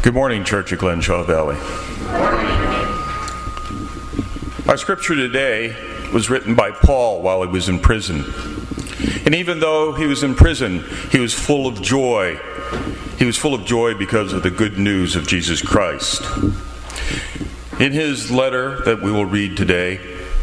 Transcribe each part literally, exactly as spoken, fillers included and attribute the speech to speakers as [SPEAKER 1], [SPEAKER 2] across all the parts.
[SPEAKER 1] Good morning, Church of Glenshaw Valley. Our scripture today was written by Paul while he was in prison. And even though he was in prison, he was full of joy. He was full of joy because of the good news of Jesus Christ. In his letter that we will read today,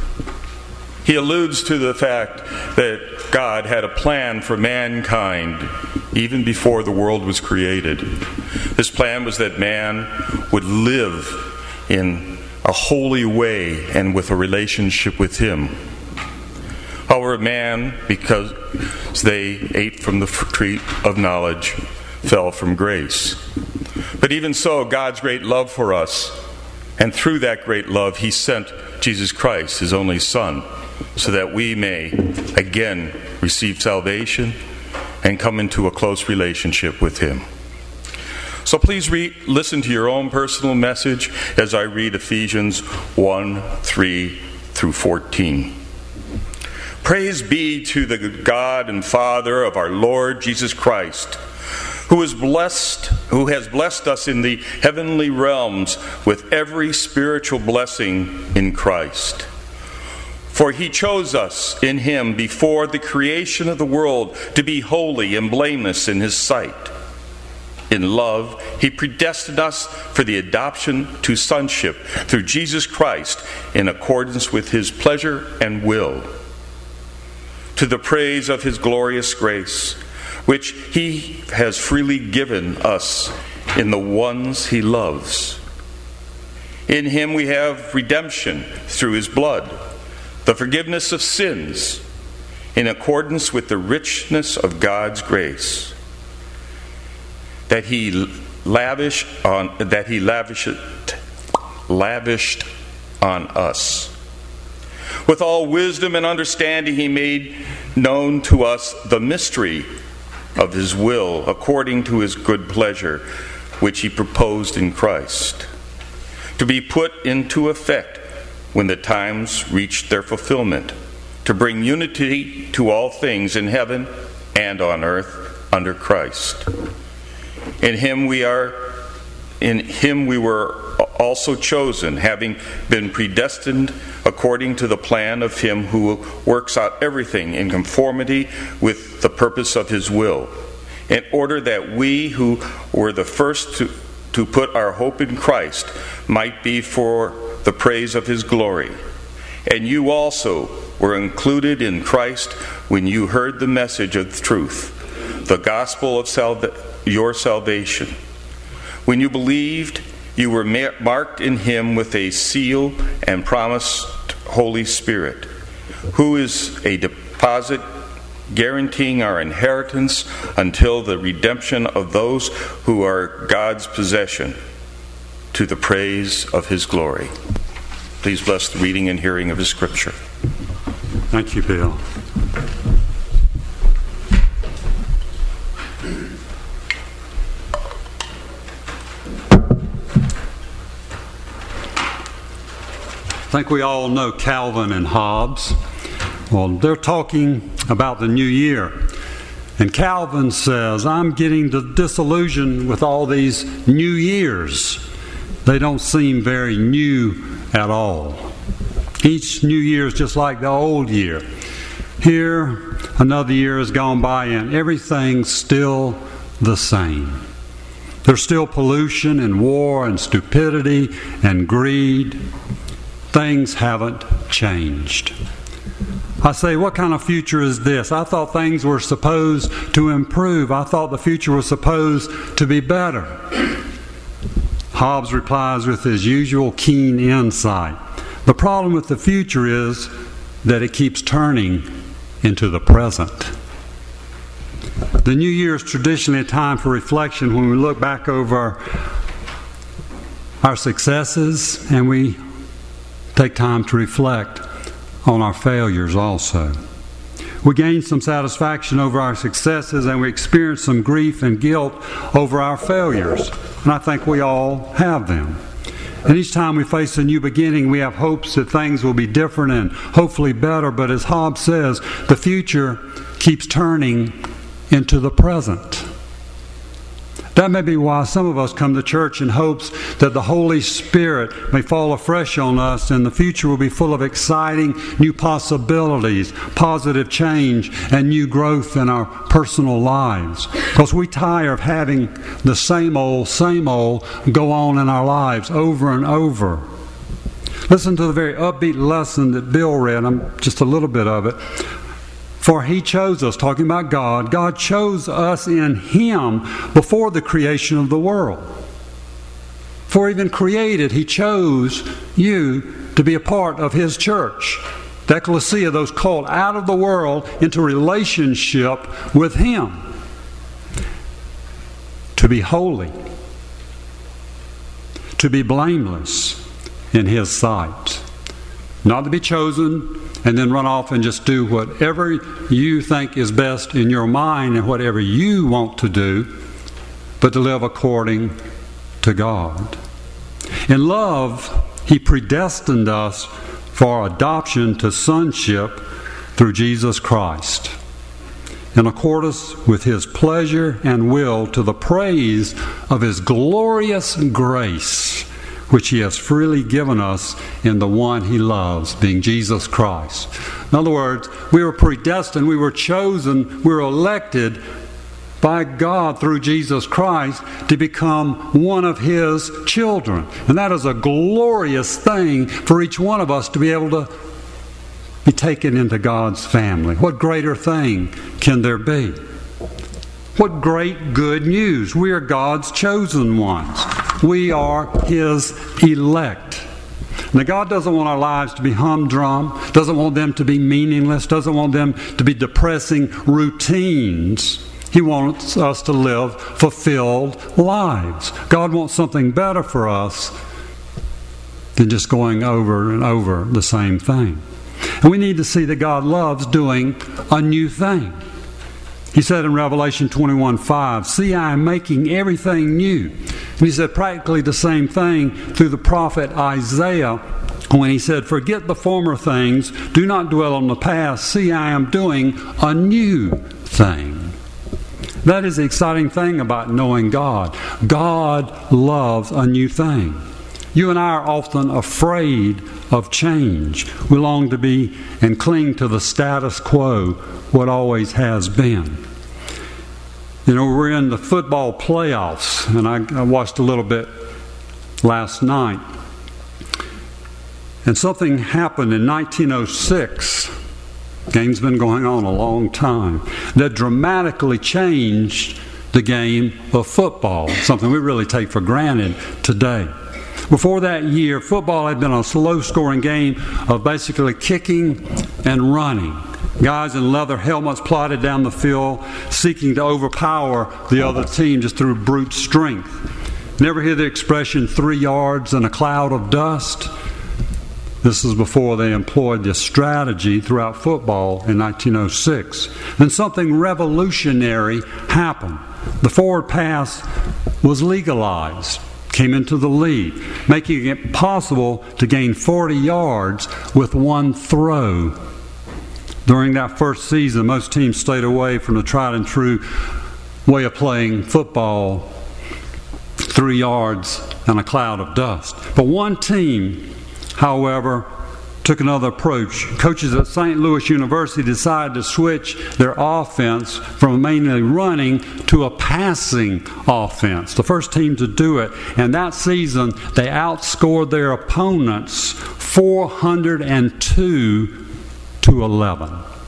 [SPEAKER 1] he alludes to the fact that God had a plan for mankind even before the world was created. This plan was that man would live in a holy way and with a relationship with him. However, man, because they ate from the tree of knowledge, fell from grace. But even so, God's great love for us, and through that great love, he sent Jesus Christ, his only Son, so that we may again receive salvation and come into a close relationship with him. So please read, listen to your own personal message as I read Ephesians one, three through fourteen. Praise be to the God and Father of our Lord Jesus Christ, who is blessed, who has blessed us in the heavenly realms with every spiritual blessing in Christ. For he chose us in him before the creation of the world to be holy and blameless in his sight. In love, he predestined us for the adoption to sonship through Jesus Christ in accordance with his pleasure and will, to the praise of his glorious grace, which he has freely given us in the ones he loves. In him we have redemption through his blood, the forgiveness of sins, in accordance with the richness of God's grace, that he lavished on that he lavished lavished on us. With all wisdom and understanding, he made known to us the mystery of his will, according to his good pleasure, which he proposed in Christ, to be put into effect when the times reached their fulfillment, to bring unity to all things in heaven and on earth under Christ. In him we are in him we were also chosen, having been predestined according to the plan of him who works out everything in conformity with the purpose of his will, in order that we who were the first to, to put our hope in Christ might be for the praise of his glory. And you also were included in Christ when you heard the message of truth, the gospel of salva- your salvation. When you believed, you were marked in him with a seal and promised Holy Spirit, who is a deposit guaranteeing our inheritance until the redemption of those who are God's possession, to the praise of his glory. Please bless the reading and hearing of his scripture.
[SPEAKER 2] Thank you, Bill. I think we all know Calvin and Hobbes. Well, they're talking about the new year. And Calvin says, I'm getting disillusioned with all these new years. They don't seem very new at all. Each new year is just like the old year. Here, another year has gone by and everything's still the same. There's still pollution and war and stupidity and greed. Things haven't changed. I say, what kind of future is this? I thought things were supposed to improve. I thought the future was supposed to be better. Hobbes replies with his usual keen insight. The problem with the future is that it keeps turning into the present. The new year is traditionally a time for reflection when we look back over our successes and we take time to reflect on our failures also. We gain some satisfaction over our successes and we experience some grief and guilt over our failures. And I think we all have them. And each time we face a new beginning, we have hopes that things will be different and hopefully better. But as Hobbes says, the future keeps turning into the present. That may be why some of us come to church in hopes that the Holy Spirit may fall afresh on us and the future will be full of exciting new possibilities, positive change, and new growth in our personal lives. Because we tire of having the same old, same old go on in our lives over and over. Listen to the very upbeat lesson that Bill read, I'm just a little bit of it. For He chose us, talking about God, God chose us in Him before the creation of the world. Before even created, He chose you to be a part of His church. The ecclesia, those called out of the world into relationship with Him. To be holy. To be blameless in His sight. Not to be chosen and then run off and just do whatever you think is best in your mind and whatever you want to do, but to live according to God. In love, He predestined us for adoption to sonship through Jesus Christ, in accordance with His pleasure and will, to the praise of His glorious grace, which He has freely given us in the one He loves, being Jesus Christ. In other words, we were predestined, we were chosen, we were elected by God through Jesus Christ to become one of His children. And that is a glorious thing for each one of us to be able to be taken into God's family. What greater thing can there be? What great good news. We are God's chosen ones. We are His elect. Now, God doesn't want our lives to be humdrum, doesn't want them to be meaningless, doesn't want them to be depressing routines. He wants us to live fulfilled lives. God wants something better for us than just going over and over the same thing. And we need to see that God loves doing a new thing. He said in Revelation twenty-one five, "See, I am making everything new." And He said practically the same thing through the prophet Isaiah when he said, "Forget the former things, do not dwell on the past. See, I am doing a new thing." That is the exciting thing about knowing God. God loves a new thing. You and I are often afraid of change. We long to be and cling to the status quo, what always has been. You know, we're in the football playoffs, and I, I watched a little bit last night. And something happened in nineteen oh six. Game's been going on a long time. That dramatically changed the game of football, something we really take for granted today. Before that year, football had been a slow-scoring game of basically kicking and running. Guys in leather helmets plodded down the field, seeking to overpower the other team just through brute strength. Never hear the expression, three yards and a cloud of dust? This is before they employed this strategy throughout football in nineteen oh six. Then something revolutionary happened. The forward pass was legalized, came into the league, making it possible to gain forty yards with one throw. During that first season, most teams stayed away from the tried and true way of playing football, three yards and a cloud of dust. But one team, however, took another approach. Coaches at Saint Louis University decided to switch their offense from mainly running to a passing offense. The first team to do it. And that season, they outscored their opponents four hundred two to eleven.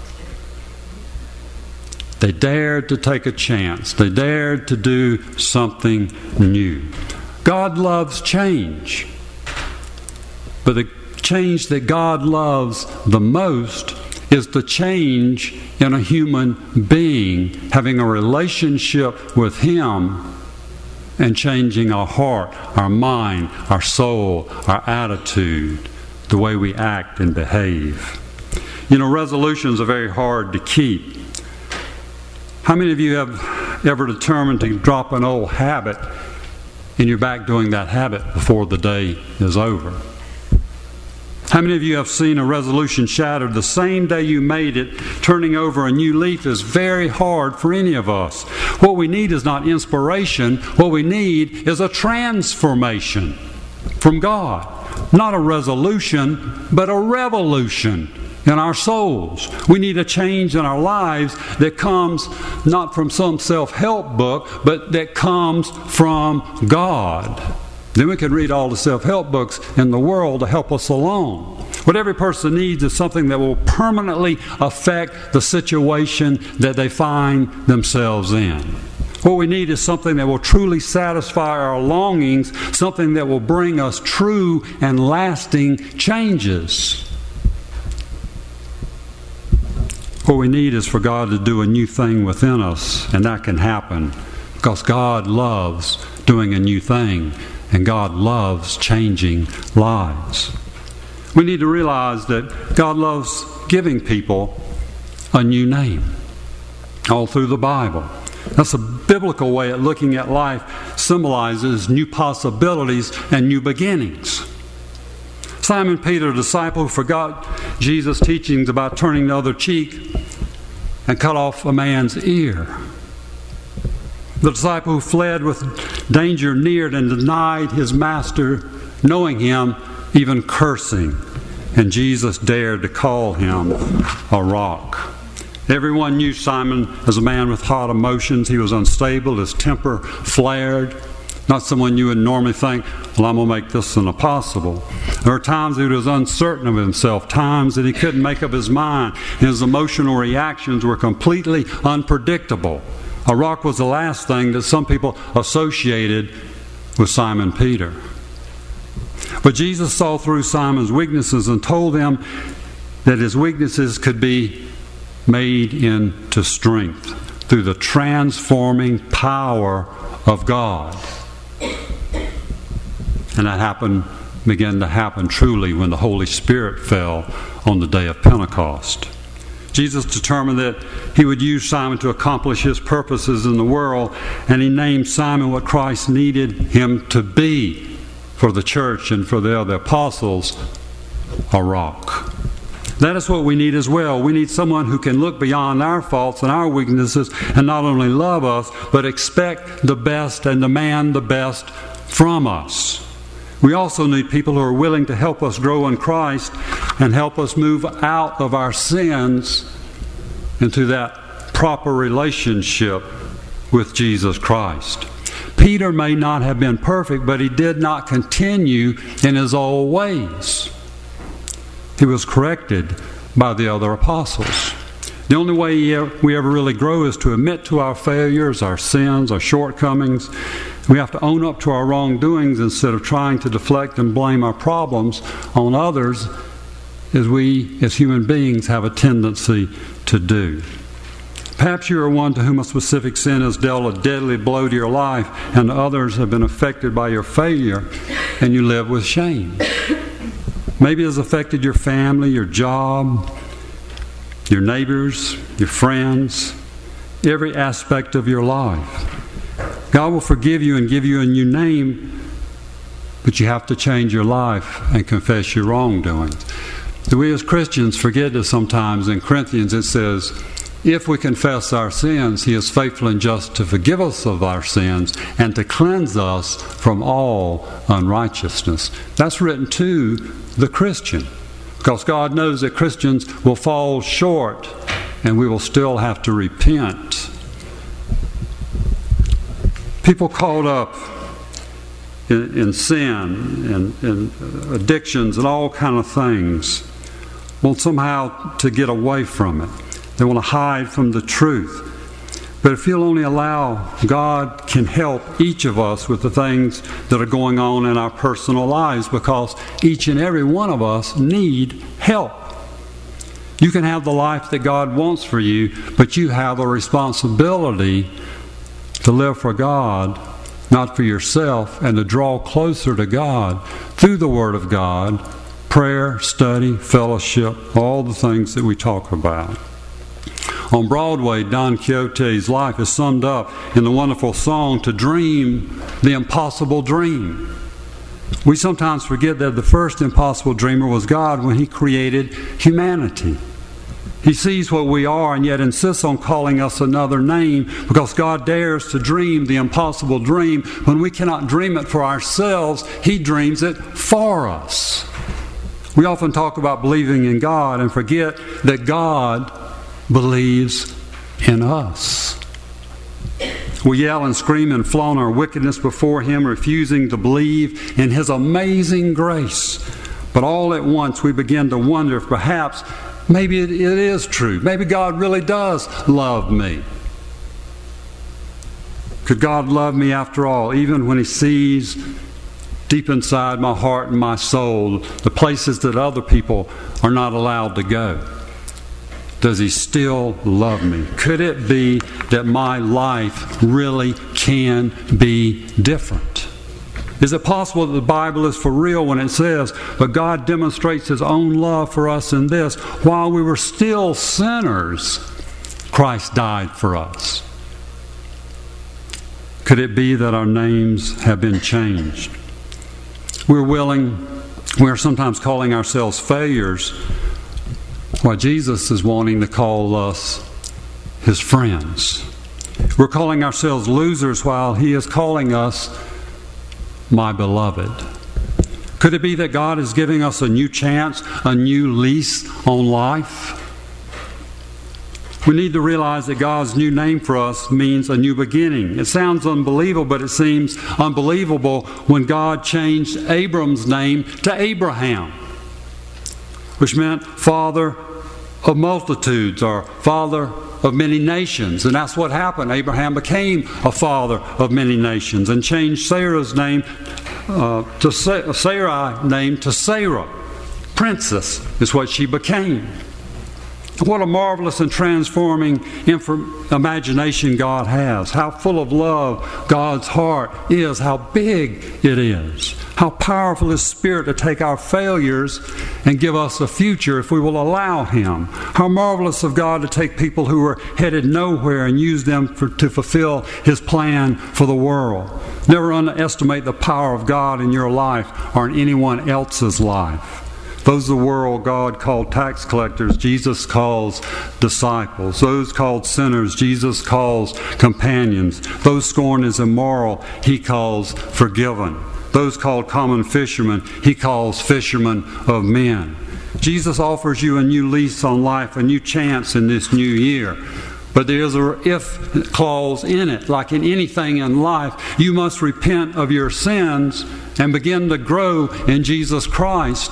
[SPEAKER 2] They dared to take a chance. They dared to do something new. God loves change. But the change that God loves the most is the change in a human being, having a relationship with Him and changing our heart, our mind, our soul, our attitude, the way we act and behave. You know, resolutions are very hard to keep. How many of you have ever determined to drop an old habit and you're back doing that habit before the day is over? How many of you have seen a resolution shattered the same day you made it? Turning over a new leaf is very hard for any of us. What we need is not inspiration. What we need is a transformation from God. Not a resolution, but a revolution in our souls. We need a change in our lives that comes not from some self-help book, but that comes from God. Then we can read all the self-help books in the world to help us along. What every person needs is something that will permanently affect the situation that they find themselves in. What we need is something that will truly satisfy our longings, something that will bring us true and lasting changes. What we need is for God to do a new thing within us, and that can happen because God loves doing a new thing, and God loves changing lives. We need to realize that God loves giving people a new name all through the Bible. That's a biblical way of looking at life, symbolizes new possibilities and new beginnings. Simon Peter, a disciple who forgot Jesus' teachings about turning the other cheek and cut off a man's ear. The disciple who fled with danger near and denied his master, knowing him, even cursing. And Jesus dared to call him a rock. Everyone knew Simon as a man with hot emotions. He was unstable. His temper flared. Not someone you would normally think, well, I'm going to make this an apostle. There were times that he was uncertain of himself, times that he couldn't make up his mind. His emotional reactions were completely unpredictable. A rock was the last thing that some people associated with Simon Peter. But Jesus saw through Simon's weaknesses and told him that his weaknesses could be made into strength through the transforming power of God. And that happened, began to happen truly when the Holy Spirit fell on the day of Pentecost. Jesus determined that he would use Simon to accomplish his purposes in the world, and he named Simon what Christ needed him to be for the church and for the other apostles, a rock. That is what we need as well. We need someone who can look beyond our faults and our weaknesses and not only love us, but expect the best and demand the best from us. We also need people who are willing to help us grow in Christ and help us move out of our sins into that proper relationship with Jesus Christ. Peter may not have been perfect, but he did not continue in his old ways. He was corrected by the other apostles. The only way we ever really grow is to admit to our failures, our sins, our shortcomings. We have to own up to our wrongdoings instead of trying to deflect and blame our problems on others, as we, as human beings, have a tendency to do. Perhaps you are one to whom a specific sin has dealt a deadly blow to your life, and others have been affected by your failure, and you live with shame. Maybe it has affected your family, your job, your neighbors, your friends, every aspect of your life. God will forgive you and give you a new name, but you have to change your life and confess your wrongdoings. Do we as Christians forget that sometimes? In Corinthians it says, if we confess our sins, He is faithful and just to forgive us of our sins and to cleanse us from all unrighteousness. That's written to the Christian, because God knows that Christians will fall short and we will still have to repent. People caught up in, in sin and, and addictions and all kind of things want somehow to get away from it. They want to hide from the truth. But if you'll only allow, God can help each of us with the things that are going on in our personal lives, because each and every one of us need help. You can have the life that God wants for you, but you have a responsibility to live for God, not for yourself, and to draw closer to God through the Word of God, prayer, study, fellowship, all the things that we talk about. On Broadway, Don Quixote's life is summed up in the wonderful song, "To Dream the Impossible Dream." We sometimes forget that the first impossible dreamer was God when He created humanity. He sees what we are and yet insists on calling us another name because God dares to dream the impossible dream. When we cannot dream it for ourselves, He dreams it for us. We often talk about believing in God and forget that God believes in us. We yell and scream and flaunt our wickedness before Him, refusing to believe in His amazing grace. But all at once we begin to wonder if perhaps maybe it, it is true. Maybe God really does love me. Could God love me after all, even when He sees deep inside my heart and my soul the places that other people are not allowed to go? Does He still love me? Could it be that my life really can be different? Is it possible that the Bible is for real when it says, but God demonstrates His own love for us in this: while we were still sinners, Christ died for us? Could it be that our names have been changed? We're willing, we're sometimes calling ourselves failures, while Jesus is wanting to call us His friends. We're calling ourselves losers while He is calling us my beloved. Could it be that God is giving us a new chance, a new lease on life? We need to realize that God's new name for us means a new beginning. It sounds unbelievable, but it seems unbelievable when God changed Abram's name to Abraham, which meant father of multitudes, or father of many nations. And that's what happened. Abraham became a father of many nations and changed Sarah's name uh, to Sa- Sarai name to Sarah. Princess is what she became. What a marvelous and transforming inf- imagination God has. How full of love God's heart is. How big it is. How powerful His Spirit to take our failures and give us a future if we will allow Him. How marvelous of God to take people who are headed nowhere and use them for, to fulfill His plan for the world. Never underestimate the power of God in your life or in anyone else's life. Those of the world God called tax collectors, Jesus calls disciples. Those called sinners, Jesus calls companions. Those scorned as immoral, He calls forgiven. Those called common fishermen, He calls fishermen of men. Jesus offers you a new lease on life, a new chance in this new year. But there is a if clause in it. Like in anything in life, you must repent of your sins and begin to grow in Jesus Christ,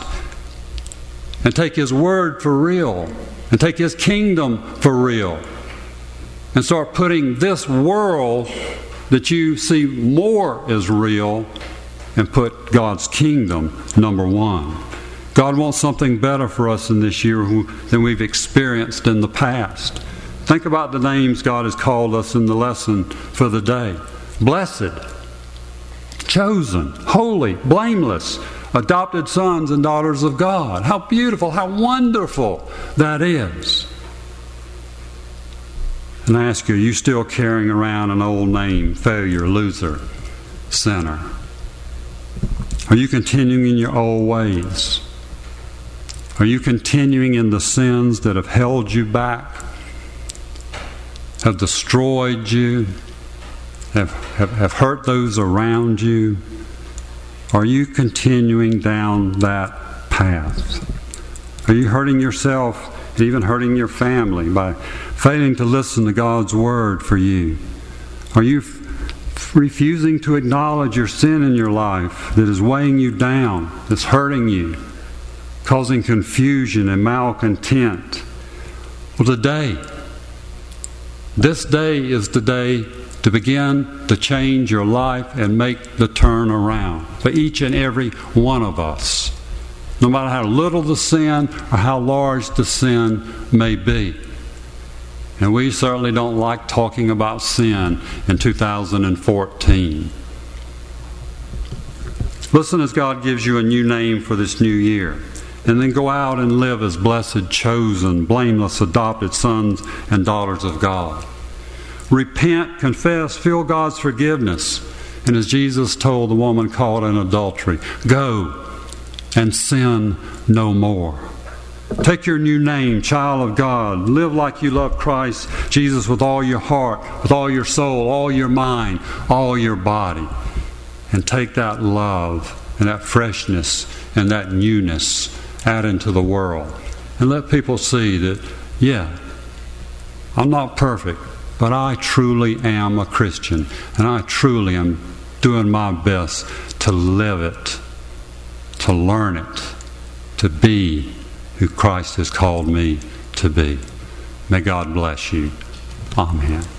[SPEAKER 2] and take His Word for real, and take His kingdom for real, and start putting this world that you see more as real, and put God's kingdom number one. God wants something better for us in this year than we've experienced in the past. Think about the names God has called us in the lesson for the day. Blessed, chosen, holy, blameless, adopted sons and daughters of God. How beautiful, how wonderful that is. And I ask you, are you still carrying around an old name, failure, loser, sinner? Are you continuing in your old ways? Are you continuing in the sins that have held you back, have destroyed you, have, have, have hurt those around you? Are you continuing down that path? Are you hurting yourself and even hurting your family by failing to listen to God's Word for you? Are you f- refusing to acknowledge your sin in your life that is weighing you down, that's hurting you, causing confusion and malcontent? Well, today, this day is the day to begin to change your life and make the turn around for each and every one of us, no matter how little the sin or how large the sin may be. And we certainly don't like talking about sin in two thousand fourteen. Listen as God gives you a new name for this new year, and then go out and live as blessed, chosen, blameless, adopted sons and daughters of God. Repent, confess, feel God's forgiveness, And as Jesus told the woman caught in adultery, go and sin no more. Take your new name, child of God. Live like you love Christ Jesus with all your heart, with all your soul, all your mind, all your body. And take that love and that freshness and that newness out into the world. And let people see that, yeah, I'm not perfect, but I truly am a Christian. And I truly am doing my best to live it, to learn it, to be who Christ has called me to be. May God bless you. Amen.